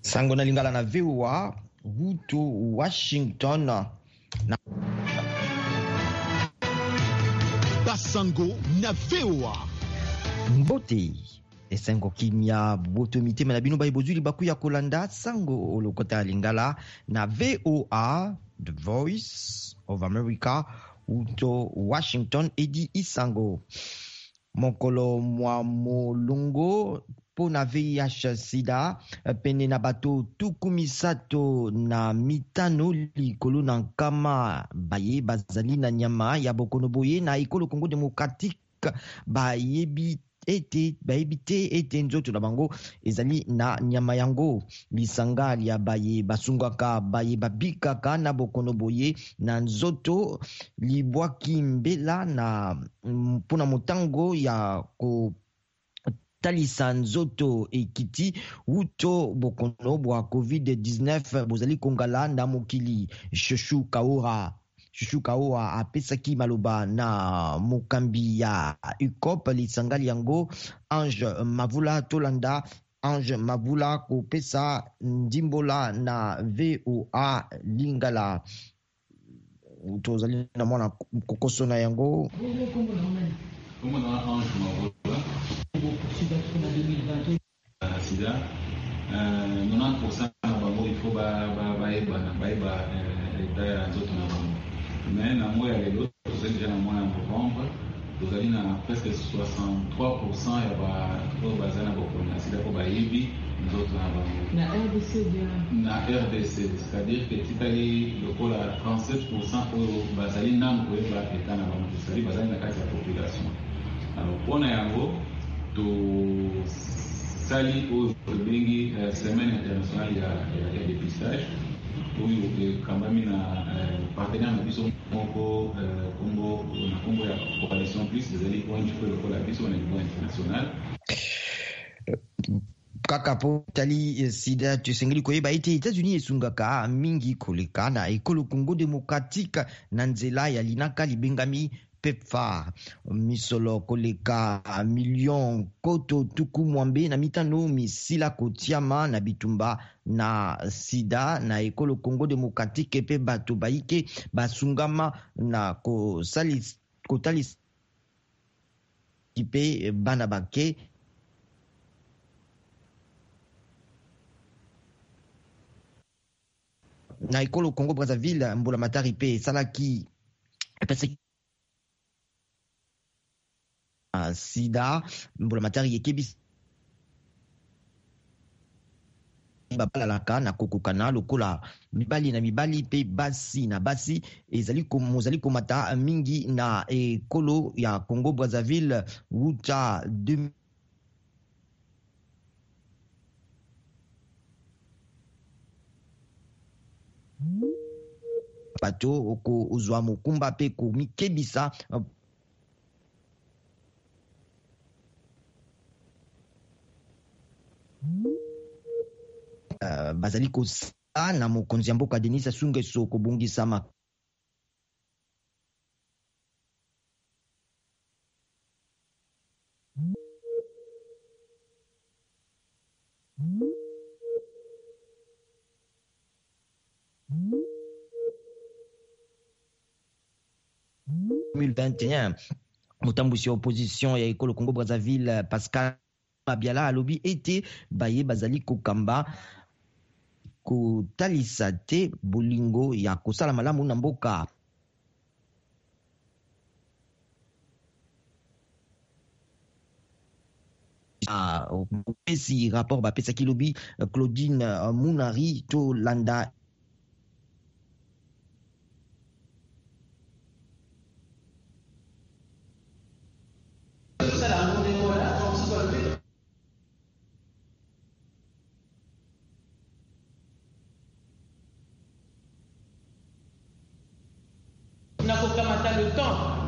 sango na lingala na VOA hutu Washington na basango na VOA mbote esengo kimia boto mitema na bino baibozuli bakuya kolanda sango olokota lingala na VOA The Voice of America hutu Washington edi isango mokolo mwa molungo pona VIH sida pene na bato tuku misato na mitano likolo na nkama baye bazali na nyama ya bokono boye na ekolo Congo Democratique bayebi te ete nzoto na bango ezali na nyama yango lisanga ya baye basungaka baye babikaka na bokono boye na nzoto libwaki mbela na mpona motango ya ko talisa nzoto ekiti uto bokono bwa COVID-19 bozali kongala na mokili. Shushu Kaora apesaki maloba na mokambi ya UCOP lisangali yango Ange Mavula tolanda Ange Mavula kopesa ndimbola na VOA lingala tozali na mwana kokoso na yango sida 90% na bango il faut baeba leta ya nzoto na bango mais na moya lelo tozali deja na moya ya novembre tozali na presque 63% ya bato bazali na bokono na sida po bayebi nzoto na bango na RDC, c'est-à-dire que tikali lokola 37% oyo bazali nanu koyeba leta na bango tozali bazali na kati ya population. Alors mpona yango tosali oyo tobengi semaine internationale ya dépistage oyo ekambami na partenaire na biso moko na Congo ya Coalition Plus ezali ONG po lokola biso na niveau international. Kaka po tali sida tusengeli koyeba ete États-Unis esungaka mingi koleka na ekolo Congo Démocratique na nzela ya linaka libengami PEPFAR misolo koleka million koto tuku mwambe na mitano misila kotiama na bitumba na sida na ekolo Congo Démocratique pe bato baike basungama na kotalisa kipe bana bake na ekolo Congo Brazzaville mbola matari pe salaki pese sida mbola matari ekebisi bapalalaka na kokokana lokola mibali na mibali pe basi na basi mozali komata mingi na ekolo ya Congo Brazzaville wuta bato okozwa mokumba pe komikebisa bazali kosa na mokonzi ya mboka Denis Sassou Nguesso kobongisama motambusi ya opposition ya ekolo Congo Brazzaville Pascal Mabiala alobi ete baye bazali kokamba kotalisa te bolingo ya kosala malamu na mboka. Pesi rapport bapesaki lobi Claudine Munari to landa nakokamata le temps